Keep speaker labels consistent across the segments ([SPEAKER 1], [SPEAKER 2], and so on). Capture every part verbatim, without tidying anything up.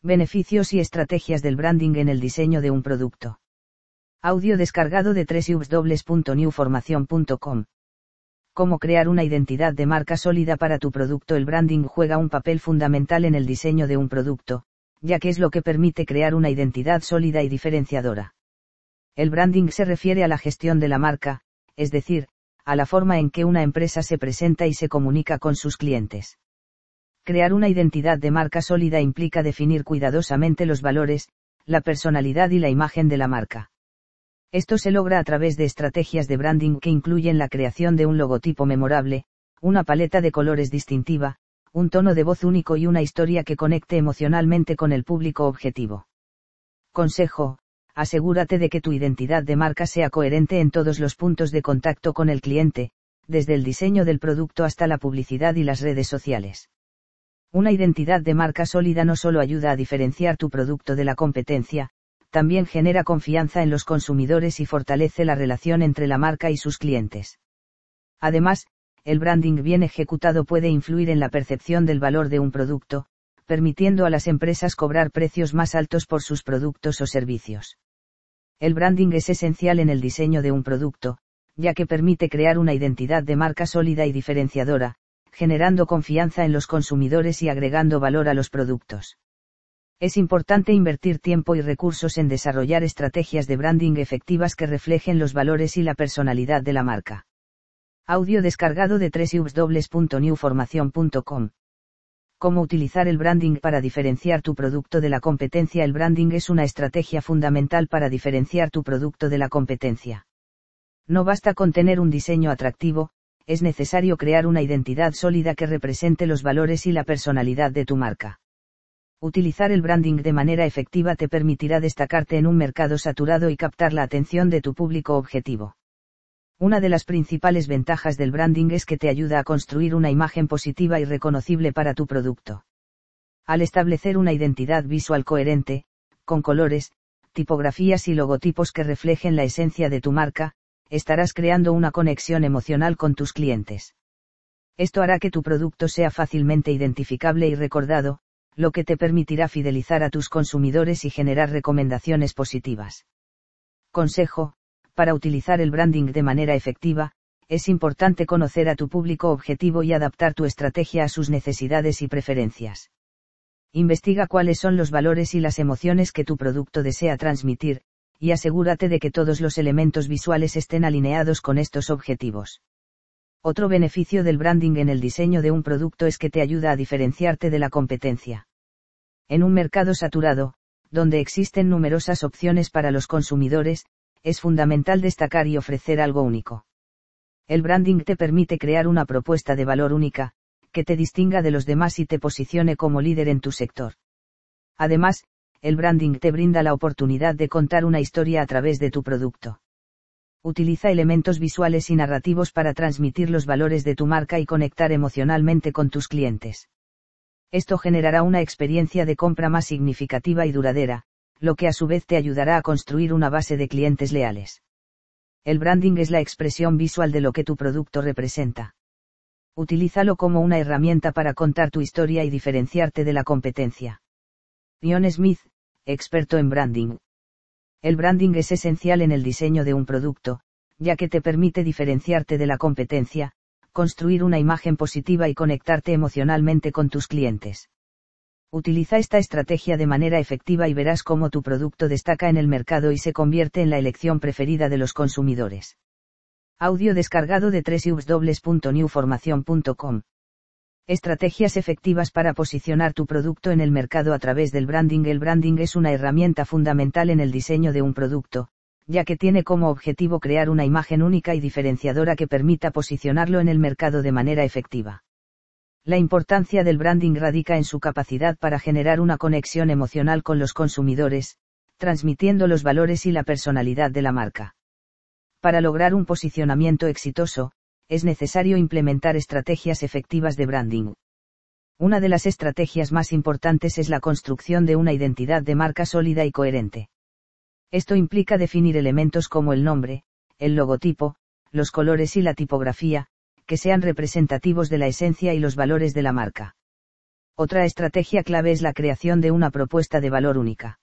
[SPEAKER 1] Beneficios y estrategias del branding en el diseño de un producto. Audio descargado de doble u doble u doble u punto new formación punto com. Cómo crear una identidad de marca sólida para tu producto. El branding juega un papel fundamental en el diseño de un producto, ya que es lo que permite crear una identidad sólida y diferenciadora. El branding se refiere a la gestión de la marca, es decir, a la forma en que una empresa se presenta y se comunica con sus clientes. Crear una identidad de marca sólida implica definir cuidadosamente los valores, la personalidad y la imagen de la marca. Esto se logra a través de estrategias de branding que incluyen la creación de un logotipo memorable, una paleta de colores distintiva, un tono de voz único y una historia que conecte emocionalmente con el público objetivo. Consejo: asegúrate de que tu identidad de marca sea coherente en todos los puntos de contacto con el cliente, desde el diseño del producto hasta la publicidad y las redes sociales. Una identidad de marca sólida no solo ayuda a diferenciar tu producto de la competencia, también genera confianza en los consumidores y fortalece la relación entre la marca y sus clientes. Además, el branding bien ejecutado puede influir en la percepción del valor de un producto, permitiendo a las empresas cobrar precios más altos por sus productos o servicios. El branding es esencial en el diseño de un producto, ya que permite crear una identidad de marca sólida y diferenciadora, generando confianza en los consumidores y agregando valor a los productos. Es importante invertir tiempo y recursos en desarrollar estrategias de branding efectivas que reflejen los valores y la personalidad de la marca. Audio descargado de doble u doble u doble u punto new formación punto com. ¿Cómo utilizar el branding para diferenciar tu producto de la competencia? El branding es una estrategia fundamental para diferenciar tu producto de la competencia. No basta con tener un diseño atractivo, es necesario crear una identidad sólida que represente los valores y la personalidad de tu marca. Utilizar el branding de manera efectiva te permitirá destacarte en un mercado saturado y captar la atención de tu público objetivo. Una de las principales ventajas del branding es que te ayuda a construir una imagen positiva y reconocible para tu producto. Al establecer una identidad visual coherente, con colores, tipografías y logotipos que reflejen la esencia de tu marca, estarás creando una conexión emocional con tus clientes. Esto hará que tu producto sea fácilmente identificable y recordado, lo que te permitirá fidelizar a tus consumidores y generar recomendaciones positivas. Consejo: para utilizar el branding de manera efectiva, es importante conocer a tu público objetivo y adaptar tu estrategia a sus necesidades y preferencias. Investiga cuáles son los valores y las emociones que tu producto desea transmitir, y asegúrate de que todos los elementos visuales estén alineados con estos objetivos. Otro beneficio del branding en el diseño de un producto es que te ayuda a diferenciarte de la competencia. En un mercado saturado, donde existen numerosas opciones para los consumidores, es fundamental destacar y ofrecer algo único. El branding te permite crear una propuesta de valor única, que te distinga de los demás y te posicione como líder en tu sector. Además, el branding te brinda la oportunidad de contar una historia a través de tu producto. Utiliza elementos visuales y narrativos para transmitir los valores de tu marca y conectar emocionalmente con tus clientes. Esto generará una experiencia de compra más significativa y duradera, lo que a su vez te ayudará a construir una base de clientes leales. El branding es la expresión visual de lo que tu producto representa. Utilízalo como una herramienta para contar tu historia y diferenciarte de la competencia. Ian Smith, experto en branding. El branding es esencial en el diseño de un producto, ya que te permite diferenciarte de la competencia, construir una imagen positiva y conectarte emocionalmente con tus clientes. Utiliza esta estrategia de manera efectiva y verás cómo tu producto destaca en el mercado y se convierte en la elección preferida de los consumidores. Audio descargado de doble u doble u doble u punto new formación punto com. Estrategias efectivas para posicionar tu producto en el mercado a través del branding. El branding es una herramienta fundamental en el diseño de un producto, ya que tiene como objetivo crear una imagen única y diferenciadora que permita posicionarlo en el mercado de manera efectiva. La importancia del branding radica en su capacidad para generar una conexión emocional con los consumidores, transmitiendo los valores y la personalidad de la marca. Para lograr un posicionamiento exitoso, es necesario implementar estrategias efectivas de branding. Una de las estrategias más importantes es la construcción de una identidad de marca sólida y coherente. Esto implica definir elementos como el nombre, el logotipo, los colores y la tipografía, que sean representativos de la esencia y los valores de la marca. Otra estrategia clave es la creación de una propuesta de valor única.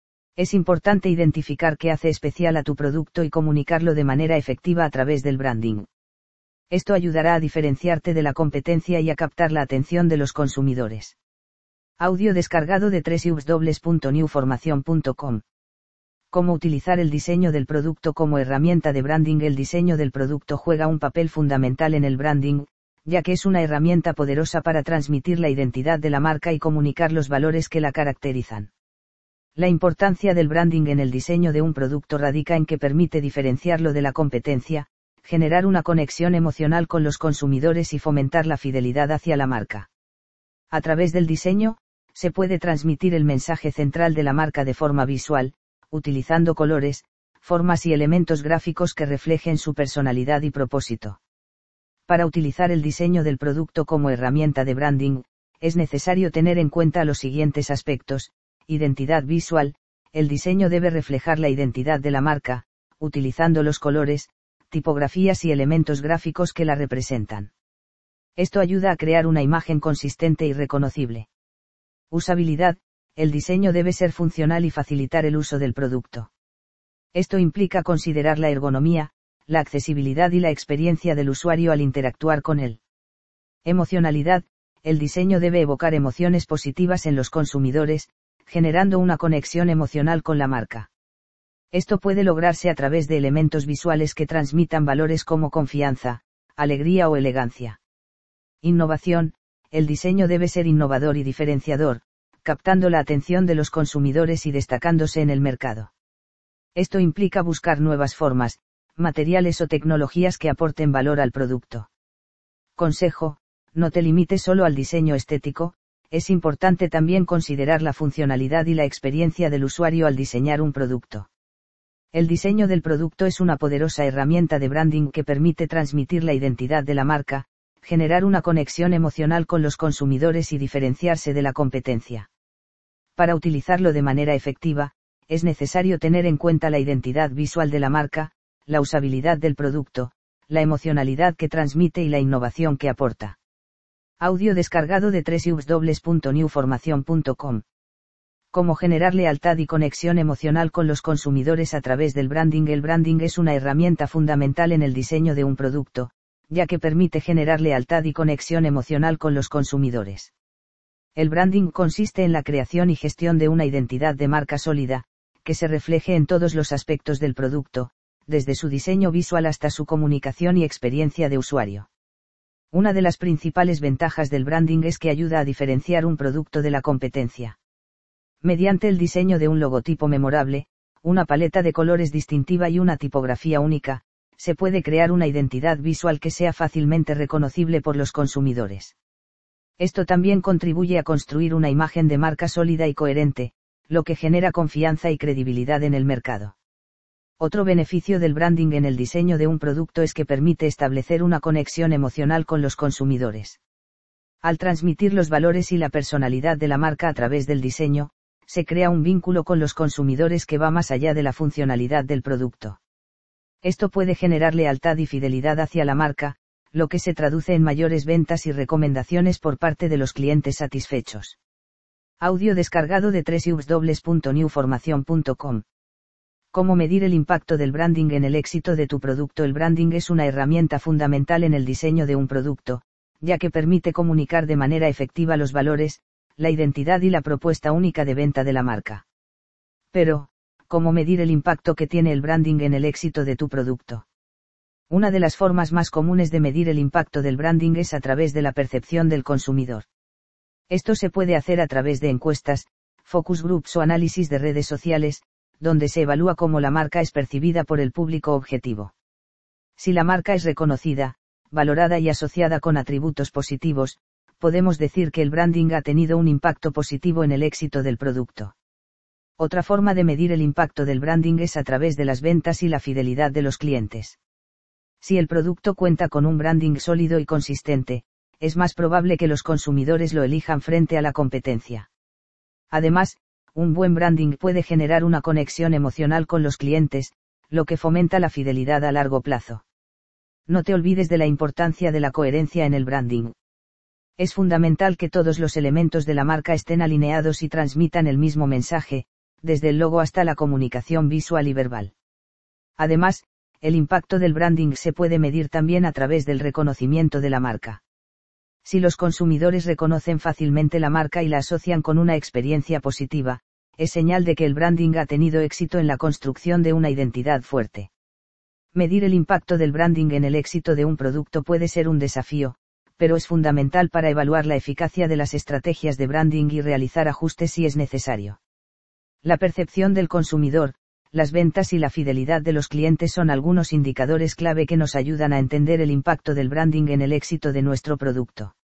[SPEAKER 1] Es importante identificar qué hace especial a tu producto y comunicarlo de manera efectiva a través del branding. Esto ayudará a diferenciarte de la competencia y a captar la atención de los consumidores. Audio descargado de doble u doble u doble u punto new formación punto com. Cómo utilizar el diseño del producto como herramienta de branding. El diseño del producto juega un papel fundamental en el branding, ya que es una herramienta poderosa para transmitir la identidad de la marca y comunicar los valores que la caracterizan. La importancia del branding en el diseño de un producto radica en que permite diferenciarlo de la competencia, generar una conexión emocional con los consumidores y fomentar la fidelidad hacia la marca. A través del diseño, se puede transmitir el mensaje central de la marca de forma visual, utilizando colores, formas y elementos gráficos que reflejen su personalidad y propósito. Para utilizar el diseño del producto como herramienta de branding, es necesario tener en cuenta los siguientes aspectos: identidad visual. El diseño debe reflejar la identidad de la marca, utilizando los colores, tipografías y elementos gráficos que la representan. Esto ayuda a crear una imagen consistente y reconocible. Usabilidad. El diseño debe ser funcional y facilitar el uso del producto. Esto implica considerar la ergonomía, la accesibilidad y la experiencia del usuario al interactuar con él. Emocionalidad. El diseño debe evocar emociones positivas en los consumidores, generando una conexión emocional con la marca. Esto puede lograrse a través de elementos visuales que transmitan valores como confianza, alegría o elegancia. Innovación. El diseño debe ser innovador y diferenciador, captando la atención de los consumidores y destacándose en el mercado. Esto implica buscar nuevas formas, materiales o tecnologías que aporten valor al producto. Consejo: no te limites solo al diseño estético, es importante también considerar la funcionalidad y la experiencia del usuario al diseñar un producto. El diseño del producto es una poderosa herramienta de branding que permite transmitir la identidad de la marca, generar una conexión emocional con los consumidores y diferenciarse de la competencia. Para utilizarlo de manera efectiva, es necesario tener en cuenta la identidad visual de la marca, la usabilidad del producto, la emocionalidad que transmite y la innovación que aporta. Audio descargado de doble u doble u doble u punto new formación punto com. Cómo generar lealtad y conexión emocional con los consumidores a través del branding. El branding es una herramienta fundamental en el diseño de un producto, ya que permite generar lealtad y conexión emocional con los consumidores. El branding consiste en la creación y gestión de una identidad de marca sólida, que se refleje en todos los aspectos del producto, desde su diseño visual hasta su comunicación y experiencia de usuario. Una de las principales ventajas del branding es que ayuda a diferenciar un producto de la competencia. Mediante el diseño de un logotipo memorable, una paleta de colores distintiva y una tipografía única, se puede crear una identidad visual que sea fácilmente reconocible por los consumidores. Esto también contribuye a construir una imagen de marca sólida y coherente, lo que genera confianza y credibilidad en el mercado. Otro beneficio del branding en el diseño de un producto es que permite establecer una conexión emocional con los consumidores. Al transmitir los valores y la personalidad de la marca a través del diseño, se crea un vínculo con los consumidores que va más allá de la funcionalidad del producto. Esto puede generar lealtad y fidelidad hacia la marca, lo que se traduce en mayores ventas y recomendaciones por parte de los clientes satisfechos. Audio descargado de doble u doble u doble u punto new formación punto com. ¿Cómo medir el impacto del branding en el éxito de tu producto? El branding es una herramienta fundamental en el diseño de un producto, ya que permite comunicar de manera efectiva los valores, la identidad y la propuesta única de venta de la marca. Pero, ¿cómo medir el impacto que tiene el branding en el éxito de tu producto? Una de las formas más comunes de medir el impacto del branding es a través de la percepción del consumidor. Esto se puede hacer a través de encuestas, focus groups o análisis de redes sociales, donde se evalúa cómo la marca es percibida por el público objetivo. Si la marca es reconocida, valorada y asociada con atributos positivos, podemos decir que el branding ha tenido un impacto positivo en el éxito del producto. Otra forma de medir el impacto del branding es a través de las ventas y la fidelidad de los clientes. Si el producto cuenta con un branding sólido y consistente, es más probable que los consumidores lo elijan frente a la competencia. Además, un buen branding puede generar una conexión emocional con los clientes, lo que fomenta la fidelidad a largo plazo. No te olvides de la importancia de la coherencia en el branding. Es fundamental que todos los elementos de la marca estén alineados y transmitan el mismo mensaje, desde el logo hasta la comunicación visual y verbal. Además, el impacto del branding se puede medir también a través del reconocimiento de la marca. Si los consumidores reconocen fácilmente la marca y la asocian con una experiencia positiva, es señal de que el branding ha tenido éxito en la construcción de una identidad fuerte. Medir el impacto del branding en el éxito de un producto puede ser un desafío, pero es fundamental para evaluar la eficacia de las estrategias de branding y realizar ajustes si es necesario. La percepción del consumidor, las ventas y la fidelidad de los clientes son algunos indicadores clave que nos ayudan a entender el impacto del branding en el éxito de nuestro producto.